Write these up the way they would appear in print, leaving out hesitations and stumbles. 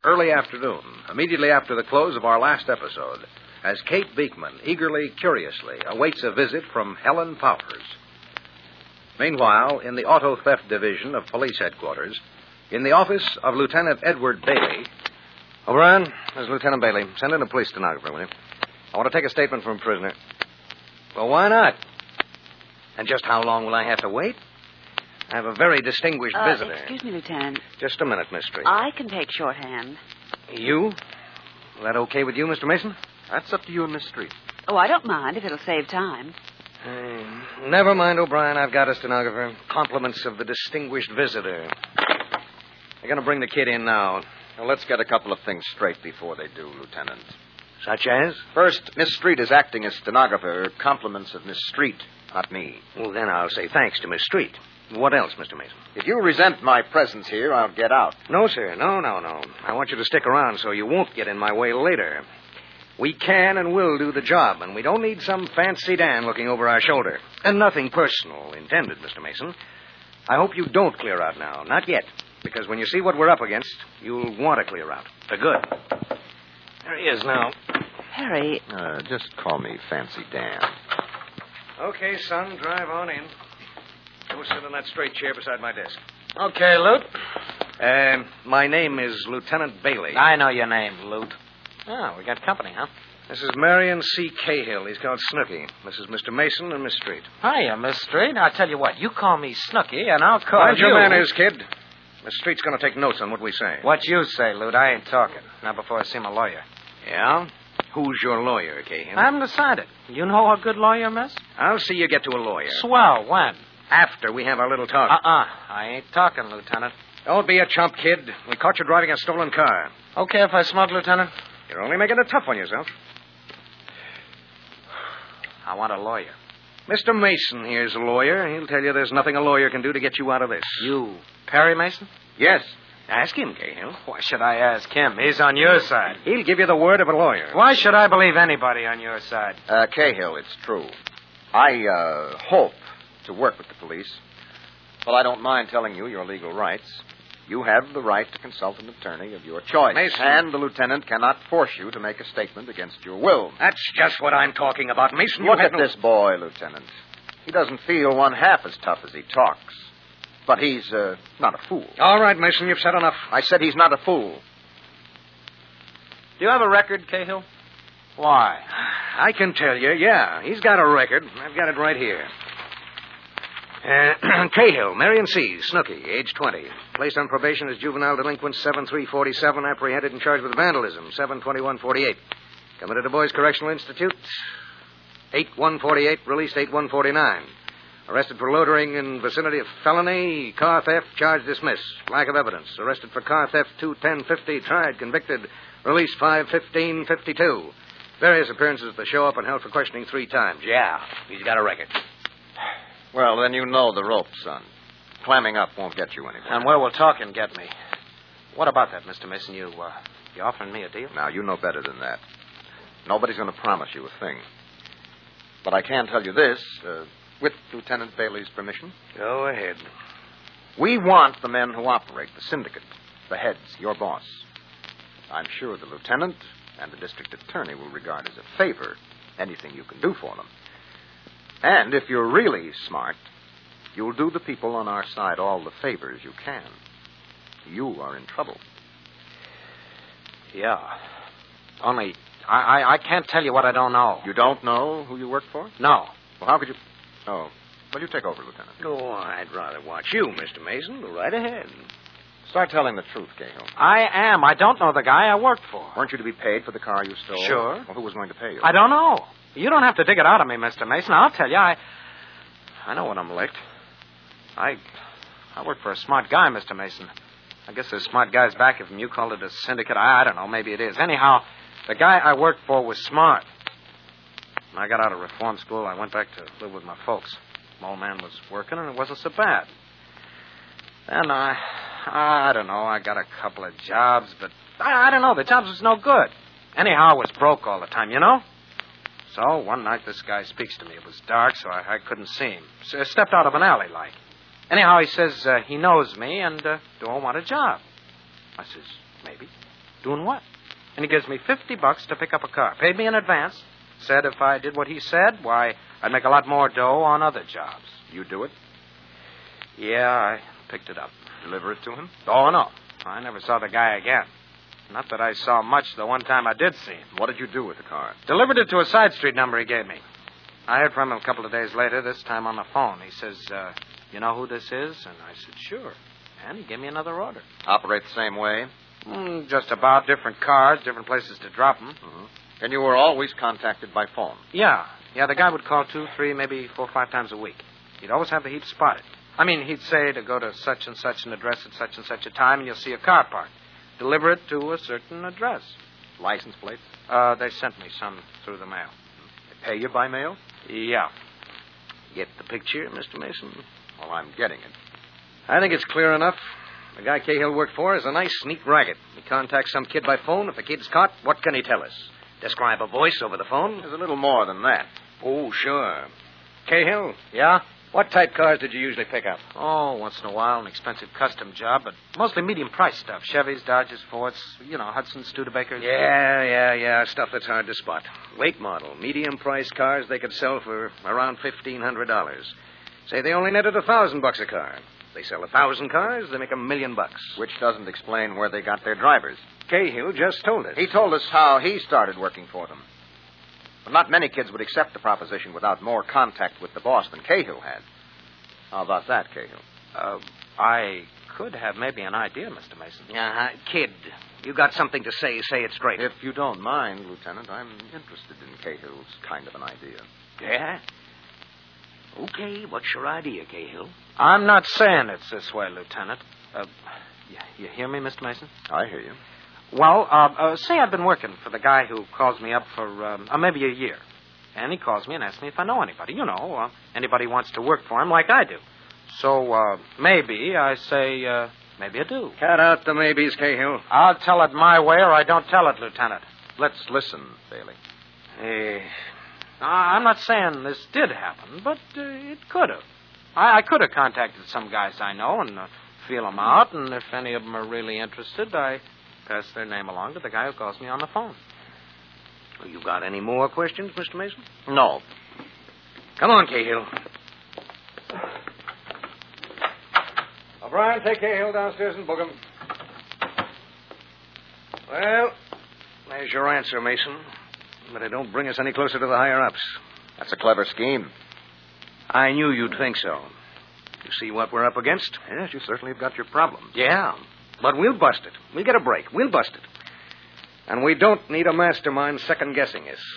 early afternoon, immediately after the close of our last episode, as Kate Beekman eagerly, curiously awaits a visit from Helen Powers. Meanwhile, in the Auto Theft Division of Police Headquarters, in the office of Lieutenant Edward Bailey... O'Brien, this is Lieutenant Bailey. Send in a police stenographer, will you? I want to take a statement from a prisoner. Well, why not? And just how long will I have to wait? I have a very distinguished visitor. Excuse me, Lieutenant. Just a minute, Miss Street. I can take shorthand. You? Is that okay with you, Mr. Mason? That's up to you and Miss Street. Oh, I don't mind if it'll save time. Never mind, O'Brien. I've got a stenographer. Compliments of the distinguished visitor. They're going to bring the kid in now. Now, let's get a couple of things straight before they do, Lieutenant. Such as? First, Miss Street is acting as stenographer. Compliments of Miss Street, not me. Well, then I'll say thanks to Miss Street. What else, Mr. Mason? If you resent my presence here, I'll get out. No, sir. No. I want you to stick around so you won't get in my way later. We can and will do the job, and we don't need some fancy Dan looking over our shoulder. And nothing personal intended, Mr. Mason. I hope you don't clear out now. Not yet. Because when you see what we're up against, you'll want to clear out. For good. There he is now. Harry. Just call me Fancy Dan. Okay, son, drive on in. Go sit in that straight chair beside my desk. Okay, Lute. My name is Lieutenant Bailey. I know your name, Lute. Oh, we got company, huh? This is Marion C. Cahill. He's called Snooky. This is Mr. Mason and Miss Street. Hiya, Miss Street. I'll tell you what. You call me Snooky, and I'll call Mind you... your manners, kid. Miss Street's going to take notes on what we say. What you say, Lute. I ain't talking. Not before I see my lawyer. Yeah? Who's your lawyer, Cahill? I haven't decided. You know a good lawyer, miss? I'll see you get to a lawyer. Swell. When? After we have our little talk. I ain't talking, Lieutenant. Don't be a chump, kid. We caught you driving a stolen car. Okay if I smoke, Lieutenant? You're only making it tough on yourself. I want a lawyer. Mr. Mason here's a lawyer. He'll tell you there's nothing a lawyer can do to get you out of this. You, Perry Mason? Yes. Ask him, Cahill. Why should I ask him? He's on your side. He'll give you the word of a lawyer. Why should I believe anybody on your side? Cahill, it's true. I hope to work with the police. Well, I don't mind telling you your legal rights. You have the right to consult an attorney of your choice. Mason. And the lieutenant cannot force you to make a statement against your will. That's just what I'm talking about, Mason. Look at this boy, Lieutenant. He doesn't feel one half as tough as he talks. But he's not a fool. All right, Mason, you've said enough. I said he's not a fool. Do you have a record, Cahill? Why? I can tell you, yeah. He's got a record. I've got it right here. Cahill, Marion C., Snooky, age 20. Placed on probation as juvenile delinquent 7347, apprehended and charged with vandalism 72148. Committed to Boys Correctional Institute 8148, released 8149. Arrested for loitering in vicinity of felony, car theft, charge dismissed. Lack of evidence. Arrested for car theft 21050, tried, convicted, released 51552. Various appearances at the show up and held for questioning 3 times. Yeah, he's got a record. Well, then you know the ropes, son. Clamming up won't get you anywhere. And where will talking get me? What about that, Mr. Mason? You offering me a deal? Now, you know better than that. Nobody's going to promise you a thing. But I can tell you this, with Lieutenant Bailey's permission. Go ahead. We want the men who operate the syndicate, the heads, your boss. I'm sure the lieutenant and the district attorney will regard as a favor anything you can do for them. And if you're really smart, you'll do the people on our side all the favors you can. You are in trouble. Yeah. Only, I can't tell you what I don't know. You don't know who you work for? No. Well, how could you... Oh, well, you take over, Lieutenant. Oh, I'd rather watch you, Mr. Mason. Go right ahead. Start telling the truth, Cahill. I am. I don't know the guy I work for. Weren't you to be paid for the car you stole? Sure. Well, who was going to pay you? I don't know. You don't have to dig it out of me, Mr. Mason. I'll tell you, I know when I'm licked. I work for a smart guy, Mr. Mason. I guess there's smart guys back of him. You called it a syndicate. I don't know. Maybe it is. Anyhow, the guy I worked for was smart. When I got out of reform school, I went back to live with my folks. My old man was working, and it wasn't so bad. Then I don't know. I got a couple of jobs, but I don't know. The jobs was no good. Anyhow, I was broke all the time, you know? So one night this guy speaks to me. It was dark, so I couldn't see him. So I stepped out of an alley light. Anyhow, he says he knows me and do I want a job. I says, maybe. Doing what? And he gives me $50 to pick up a car. Paid me in advance. Said if I did what he said, why, I'd make a lot more dough on other jobs. You do it? Yeah, I picked it up. Deliver it to him? Oh, no. I never saw the guy again. Not that I saw much the one time I did see him. What did you do with the car? Delivered it to a side street number he gave me. I heard from him a couple of days later, this time on the phone. He says, you know who this is? And I said, sure. And he gave me another order. Operate the same way? Just about. Different cars, different places to drop them. Mm-hmm. And you were always contacted by phone? Yeah. Yeah, the guy would call 2, 3, maybe 4 or 5 times a week. He'd always have the heap spotted. I mean, he'd say to go to such and such an address at such and such a time, and you'll see a car parked. Deliver it to a certain address. License plates? They sent me some through the mail. They pay you by mail? Yeah. Get the picture, Mr. Mason? Well, I'm getting it. I think it's clear enough. The guy Cahill worked for is a nice, neat racket. He contacts some kid by phone. If the kid's caught, what can he tell us? Describe a voice over the phone? There's a little more than that. Oh, sure. Cahill, Yeah? what type cars did you usually pick up? Oh, once in a while, an expensive custom job, but mostly medium-price stuff. Chevys, Dodges, Fords, Hudsons, Studebakers. Yeah. Stuff that's hard to spot. Late model, medium-price cars they could sell for around $1,500. Say they only netted $1,000 a car. They sell 1,000 cars, they make $1 million. Which doesn't explain where they got their drivers. Cahill just told us. He told us how he started working for them. But not many kids would accept the proposition without more contact with the boss than Cahill had. How about that, Cahill? I could have maybe an idea, Mr. Mason. Kid, you got something to say it straight. If you don't mind, Lieutenant, I'm interested in Cahill's kind of an idea. Yeah? Okay, what's your idea, Cahill? I'm not saying it's this way, Lieutenant. You hear me, Mr. Mason? I hear you. Well, say I've been working for the guy who calls me up for maybe a year. And he calls me and asks me if I know anybody. Anybody wants to work for him like I do. So, maybe I say, maybe I do. Cut out the maybes, Cahill. I'll tell it my way or I don't tell it, Lieutenant. Let's listen, Bailey. I'm not saying this did happen, but it could have. I could have contacted some guys I know and feel them out, and if any of them are really interested, I pass their name along to the guy who calls me on the phone. Well, you got any more questions, Mr. Mason? No. Come on, Cahill. O'Brien, take Cahill downstairs and book him. Well, there's your answer, Mason. But it don't bring us any closer to the higher-ups. That's a clever scheme. I knew you'd think so. You see what we're up against? Yes, you certainly have got your problems. Yeah, but we'll bust it. We'll get a break. We'll bust it. And we don't need a mastermind second-guessing us.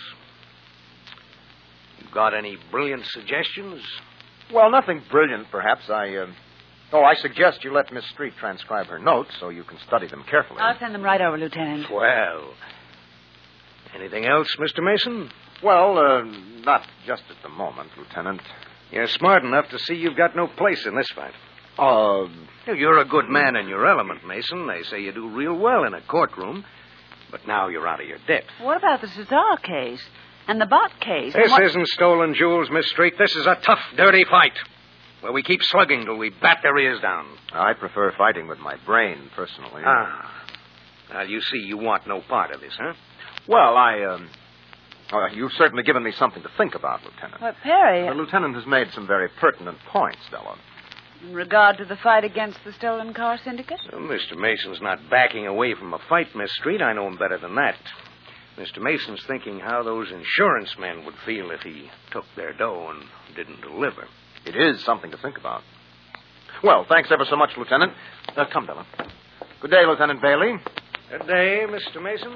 You got any brilliant suggestions? Well, nothing brilliant, perhaps. I suggest you let Miss Street transcribe her notes so you can study them carefully. I'll send them right over, Lieutenant. Well, anything else, Mr. Mason? Well, not just at the moment, Lieutenant. You're smart enough to see you've got no place in this fight. You're a good man in your element, Mason. They say you do real well in a courtroom. But now you're out of your depth. What about the Cesar case? And the Bott case? This isn't stolen jewels, Miss Street. This is a tough, dirty fight. Where we keep slugging till we bat their ears down. I prefer fighting with my brain, personally. Well, you see, you want no part of this, huh? Well, you've certainly given me something to think about, Lieutenant. But, Perry... The Lieutenant has made some very pertinent points, Della. In regard to the fight against the stolen car syndicate? Well, Mr. Mason's not backing away from a fight, Miss Street. I know him better than that. Mr. Mason's thinking how those insurance men would feel if he took their dough and didn't deliver. It is something to think about. Well, thanks ever so much, Lieutenant. Come, Della. Good day, Lieutenant Bailey. Good day, Mr. Mason.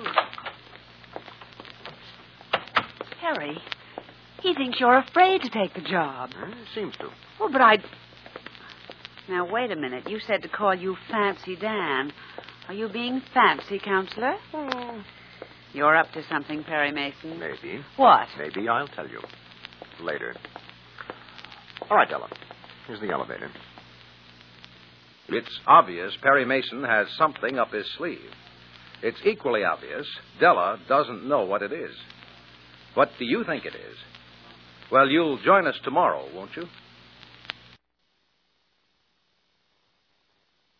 Harry, he thinks you're afraid to take the job. Seems to. Well, but Now, wait a minute. You said to call you Fancy Dan. Are you being fancy, Counselor? You're up to something, Perry Mason. Maybe. What? Maybe. I'll tell you. Later. All right, Della. Here's the elevator. It's obvious Perry Mason has something up his sleeve. It's equally obvious Della doesn't know what it is. What do you think it is? Well, you'll join us tomorrow, won't you?